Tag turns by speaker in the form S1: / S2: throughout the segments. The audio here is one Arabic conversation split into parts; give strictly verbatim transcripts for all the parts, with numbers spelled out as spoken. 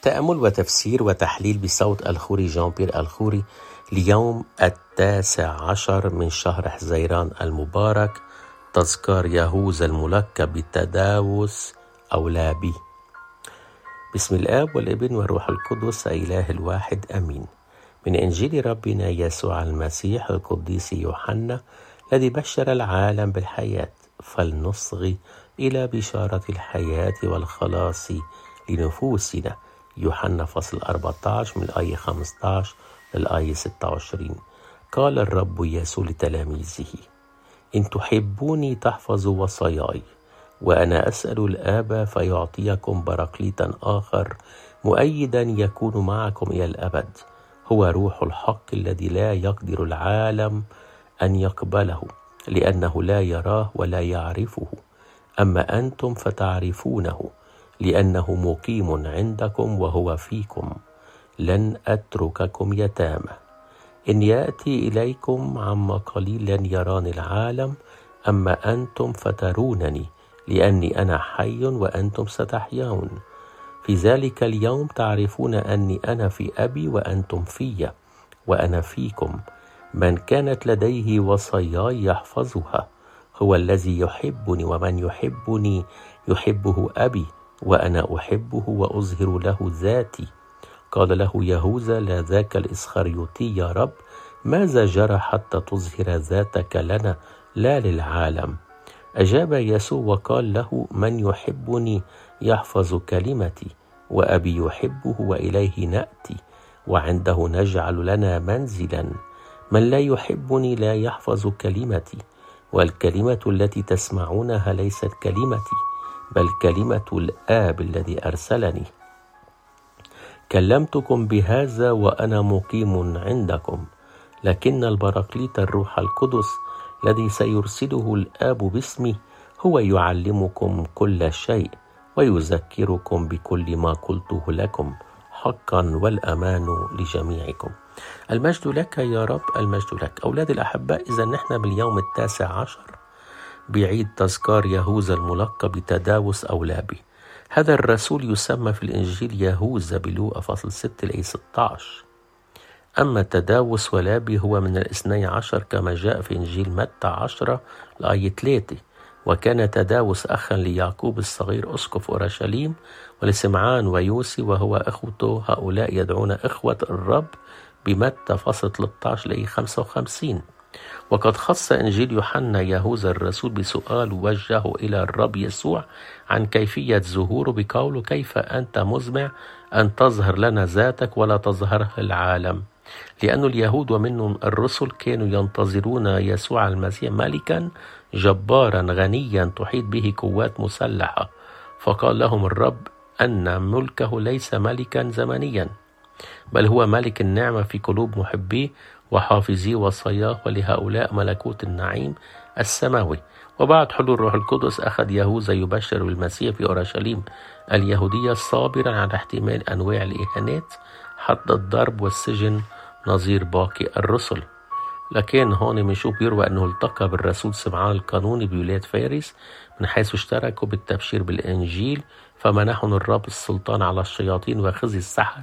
S1: تأمل وتفسير وتحليل بصوت الخوري جان بيير الخوري ليوم التاسع عشر من شهر حزيران المبارك، تذكار يهوذا الملقب بالتداوس أو لابي. بسم الآب والابن والروح القدس إله الواحد أمين. من إنجيل ربنا يسوع المسيح القديس يوحنا الذي بشر العالم بالحياة، فلنصغي إلى بشارة الحياة والخلاص لنفوسنا. يوحنا فصل أربعة عشر من الآية خمسة عشر للآية ستة وعشرين. قال الرب يسوع لتلاميذه: إن تحبوني تحفظوا وصاياي، وأنا أسأل الآب فيعطيكم براكليتا آخر مؤيدا يكون معكم إلى الأبد، هو روح الحق الذي لا يقدر العالم أن يقبله، لأنه لا يراه ولا يعرفه، أما أنتم فتعرفونه، لأنه مقيم عندكم وهو فيكم. لن أترككم يتامى. إن يأتي إليكم عما قليل لن يراني العالم، أما أنتم فترونني، لأني أنا حي وأنتم ستحيون. في ذلك اليوم تعرفون أني أنا في أبي وأنتم في، وأنا فيكم. من كانت لديه وصاياي يحفظها هو الذي يحبني، ومن يحبني يحبه أبي، وأنا أحبه وأظهر له ذاتي. قال له يهوذا: لا ذاك الإسخريوطي يا رب، ماذا جرى حتى تظهر ذاتك لنا لا للعالم؟ أجاب يسوع وقال له: من يحبني يحفظ كلمتي، وأبي يحبه وإليه نأتي وعنده نجعل لنا منزلا. من لا يحبني لا يحفظ كلمتي، والكلمة التي تسمعونها ليست كلمتي، بل كلمة الآب الذي أرسلني. كلمتكم بهذا وأنا مقيم عندكم، لكن البراكليت الروح القدس الذي سيرسله الآب باسمي هو يعلمكم كل شيء ويذكركم بكل ما قلته لكم، حقا والأمان لجميعكم. المجد لك يا رب، المجد لك. أولاد الأحباء، إذا نحن باليوم التاسع عشر بعيد تذكار يهوذا الملقب بتداوس أو لابي. هذا الرسول يسمى في الإنجيل يهوذا بلوقا فصل ستة لآية ستة عشر. أما تداوس ولابي هو من الاثني عشر كما جاء في إنجيل متى عشرة لآية ثلاثة. وكان تداوس أخا ليعقوب الصغير أسقف أورشليم، ولسمعان ويوسي وهو أخوته، هؤلاء يدعون إخوة الرب بمتى فصل ثلاثة عشر لآية خمسة وخمسين. وقد خص إنجيل يوحنا يهوذا الرسول بسؤال وجهه إلى الرب يسوع عن كيفية ظهوره بقوله: كيف أنت مزمع أن تظهر لنا ذاتك ولا تظهرها العالم؟ لأن اليهود ومنهم الرسل كانوا ينتظرون يسوع المسيح ملكا جبارا غنيا تحيط به قوات مسلحة، فقال لهم الرب أن ملكه ليس ملكا زمنيا، بل هو ملك النعمة في قلوب محبيه وحافظي وصاياه، ولهؤلاء ملكوت النعيم السماوي. وبعد حلول روح القدس أخذ يهوذا يبشر بالمسيح في أورشليم اليهودية، صابرا على احتمال أنواع الإهانات حتى الضرب والسجن نظير باقي الرسل. لكن هون بنشوف بيروى أنه التقى بالرسول سمعان القانوني بولاية فارس، من حيث اشتركوا بالتبشير بالإنجيل، فمنحهم الرب السلطان على الشياطين وخزي السحرة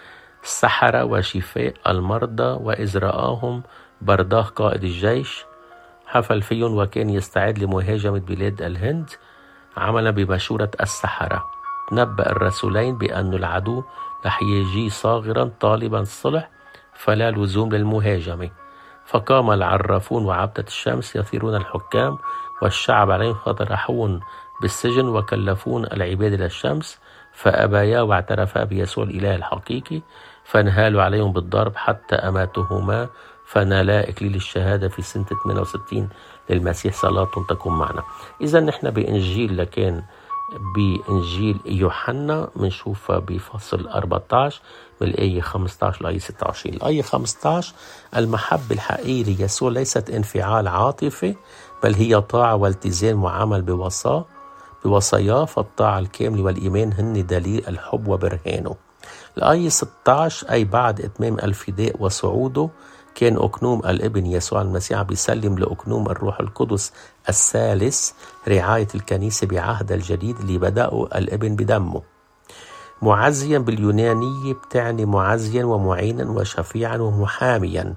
S1: السحرة وشفاء المرضى. وإذ رآهم برداه قائد الجيش حفل فيهم، وكان يستعد لمهاجمة بلاد الهند عملا بمشورة السحرة. تنبأ الرسولين بأن العدو رح يجي صاغرا طالبا الصلح، فلا لزوم للمهاجمة. فقام العرافون وعبدة الشمس يثيرون الحكام والشعب عليهم، فطرحون بالسجن وكلفون العباد للشمس، فأبايا واعترفا بيسوع الإله الحقيقي، فانهالوا عليهم بالضرب حتى أماتهما، فنالا إكليل الشهادة في سنة ثمانية وستين للمسيح. صلاة تكون معنا. إذا نحن بإنجيل، لكن بإنجيل يوحنا بنشوفها بفصل أربعة عشر من الآية خمسة عشر لآية ستة وعشرين. الآية خمسة عشر: المحبة الحقيقية ليسوع ليست انفعال عاطفي، بل هي طاعة والتزام وعمل بوصاه بوصاياه، فالطاعة الكاملة والإيمان هن دليل الحب وبرهانه. الآية ستة عشر: أي بعد إتمام الفداء وصعوده كان أكنوم الابن يسوع المسيح بيسلم لأكنوم الروح القدس الثالث رعاية الكنيسة بعهد الجديد اللي بدأه الابن بدمه. معزيا باليونانية بتعني معزيا ومعينا وشفيعا ومحاميا،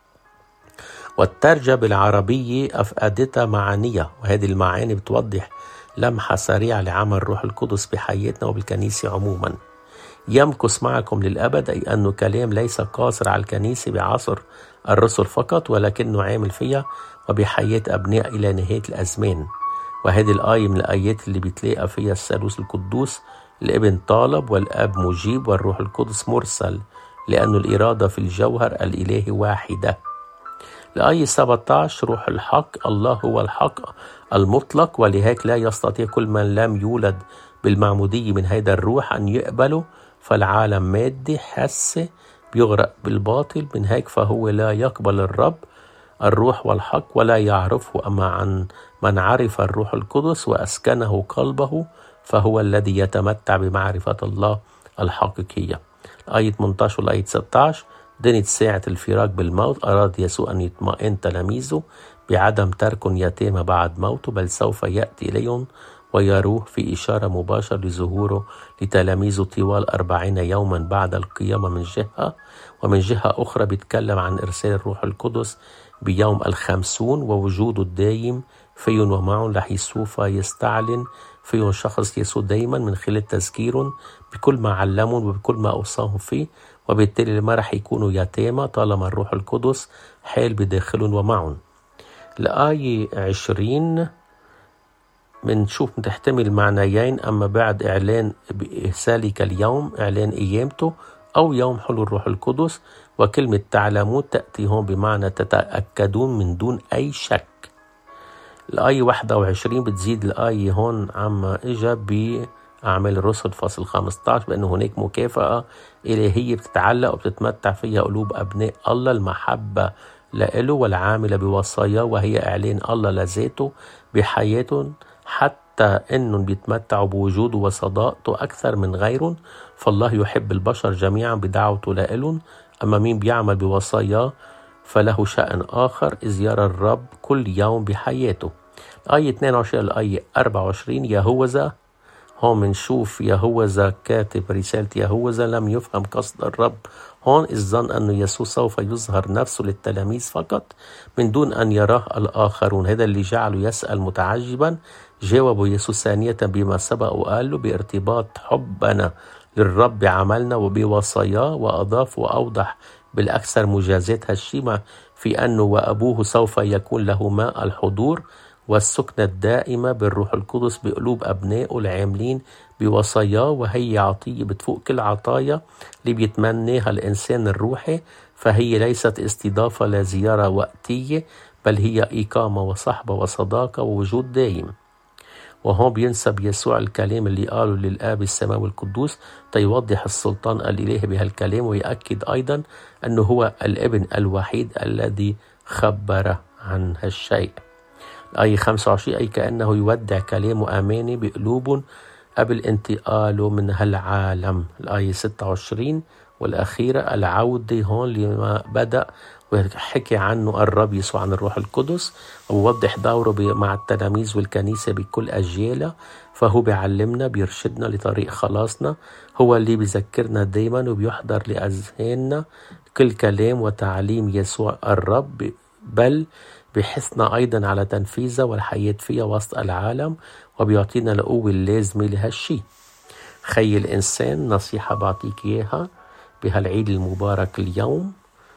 S1: والترجمة بالعربية أفقدتها معانية، وهذه المعاني بتوضح لمحة سريعة لعمل الروح القدس بحياتنا وبالكنيسة عموما. يمكث معكم للأبد، أي أنه كلام ليس قاصر على الكنيسة بعصر الرسل فقط، ولكنه عامل فيها وبحياة أبناء إلى نهاية الأزمان. وهذه الآية من الآيات اللي بتلاقى فيها الثالوث القدوس، الابن طالب والأب مجيب والروح القدس مرسل، لأن الإرادة في الجوهر الإلهي واحدة. الآية سبعة عشر روح الحق، الله هو الحق المطلق، ولهيك لا يستطيع كل من لم يولد بالمعمودية من هذا الروح أن يقبله، فالعالم مادي حسي بيغرق بالباطل، من هيك فهو لا يقبل الرب الروح والحق ولا يعرفه. أما عن من عرف الروح القدس وأسكنه قلبه فهو الذي يتمتع بمعرفة الله الحقيقية. آية ثمانية عشر والآية ستة عشر دنت ساعة الفراق بالموت، أراد يسوع أن يطمئن تلاميذه بعدم ترك يتامى بعد موته، بل سوف يأتي إليهم ويروه في إشارة مباشرة لظهوره لتلاميذه طوال أربعين يوما بعد القيامة من جهة، ومن جهة أخرى بيتكلم عن إرسال الروح القدس بيوم الخمسون ووجوده الدايم فيهم ومعهم، رح سوف يستعلن فيهم شخص يسوع دايما من خلال تذكيرهم بكل ما علمهم وبكل ما أوصاهم فيه، وبالتالي ما رح يكونوا يتامى طالما الروح القدس حال بداخلهم ومعهم. الآية عشرين منشوف تحتمل معنيين، أما بعد إعلان بإرسالك اليوم إعلان قيامته أو يوم حلول الروح القدس، وكلمة تعلمون تأتي هون بمعنى تتأكدون من دون أي شك. الآية واحد وعشرين بتزيد الآية هون عما إجا بأعمال الرسل فصل خمسة عشر بأنه هناك مكافأة إلهية بتتعلق وبتتمتع فيها قلوب أبناء الله المحبة لإله والعاملة بوصاياه، وهي إعلان الله لذاته بحياتهم، حتى إنهم بيتمتعوا بوجوده وصداقته أكثر من غيرهم. فالله يحب البشر جميعا بدعوته لإلهم، أما مين بيعمل بوصاياه فله شأن آخر إذ يرى الرب كل يوم بحياته. آية اثنين وعشرين الآية أربعة وعشرين يهوذا، هون منشوف يهوذا كاتب رسالة يهوذا لم يفهم قصد الرب هون، إذ ظن أن يسوع سوف يظهر نفسه للتلاميذ فقط من دون أن يراه الآخرون. هذا اللي جعله يسأل متعجبا. جاوب يسوع ثانية بما سبق وقال له بارتباط حبنا للرب عملنا وبوصاياه، وأضاف وأوضح بالأكثر مجازات هالشيء في أنه وأبوه سوف يكون له ماء الحضور والسكنة الدائمة بالروح القدس بقلوب أبنائه العاملين بوصاياه، وهي عطية بتفوق كل عطايا اللي بيتمناها الإنسان الروحي، فهي ليست استضافة لزيارة وقتية، بل هي إقامة وصحبة وصداقة ووجود دائم. وهون بينسب يسوع الكلام اللي قاله للآب السماوي القدوس تيوضح السلطان الإلهي بهالكلام، ويأكد أيضا أنه هو الابن الوحيد الذي خبر عن هالشيء. الآية خمسة وعشرين أي كأنه يودع كلامه أماني بقلوب قبل انتقاله من هالعالم. الآية ستة وعشرين والأخيرة العودة هون لما بدأ وحكي عنه الرب يسوع عن الروح القدس، ووضح دوره مع التلاميذ والكنيسة بكل أجيالها، فهو بيعلمنا بيرشدنا لطريق خلاصنا، هو اللي بيذكرنا دايما وبيحضر لأذهاننا كل كلام وتعليم يسوع الرب، بل بحثنا أيضا على تنفيذها والحياة فيها وسط العالم، وبيعطينا القوة اللازمة لهالشي. خي الإنسان نصيحة بعطيك إياها بهالعيد المبارك اليوم،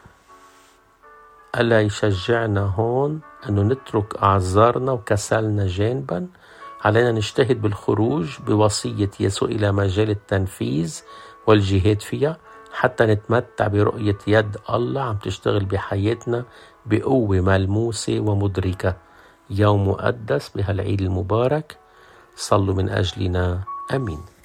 S1: ألا يشجعنا هون أنه نترك أعذارنا وكسلنا جانبا، علينا نجتهد بالخروج بوصية يسوع إلى مجال التنفيذ والجهاد فيها، حتى نتمتع برؤية يد الله عم تشتغل بحياتنا بقوة ملموسة ومدركة. يوم مقدس بهالعيد المبارك، صلوا من أجلنا. آمين.